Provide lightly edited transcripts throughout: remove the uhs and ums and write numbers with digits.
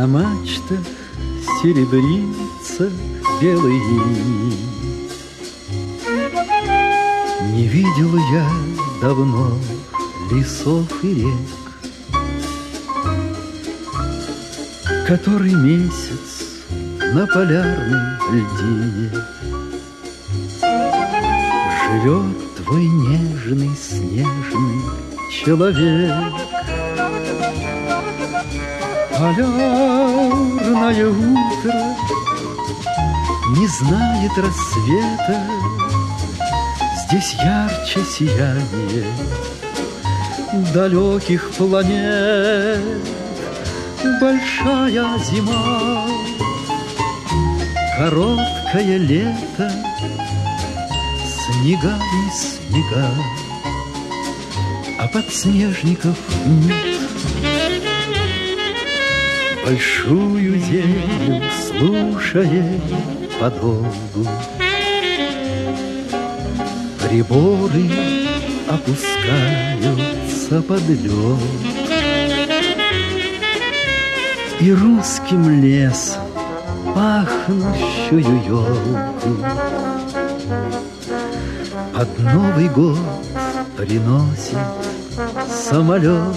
На мачтах серебрится белый иней. Не видел я давно лесов и рек, который месяц на полярной льдине живет твой нежный снежный человек. Полярное утро не знает рассвета, здесь ярче сияние далеких планет. Большая зима, короткое лето, снега и снега, а подснежников нет. Большую землю слушая подолгу, приборы опускаются под лед, и русским лесом пахнущую елку под Новый год приносит самолет.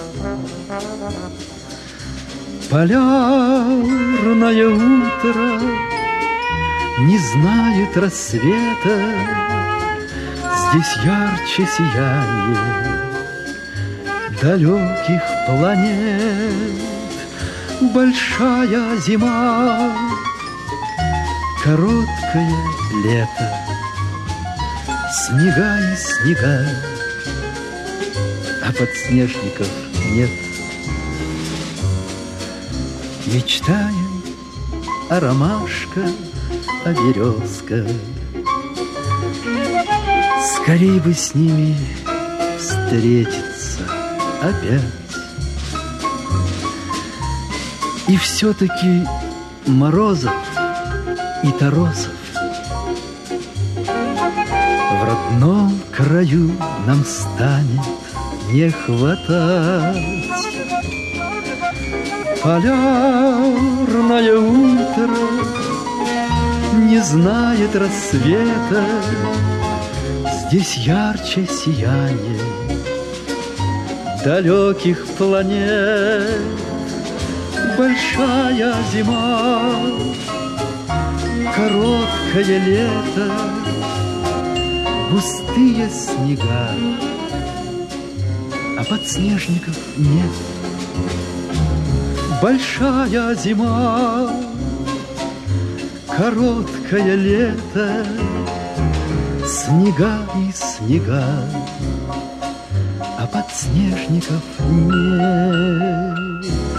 Полярное утро не знает рассвета, здесь ярче сияние далеких планет. Большая зима, короткое лето, снега и снега, а подснежников нет. Мечтаем о ромашках, о березках, скорей бы с ними встретиться опять. И все-таки морозов и торосов в родном краю нам станет не хватать. Полярное утро не знает рассвета, здесь ярче сияние далеких планет. Большая зима, короткое лето, густые снега, а подснежников нет. Большая зима, короткое лето, снега и снега, а подснежников нет.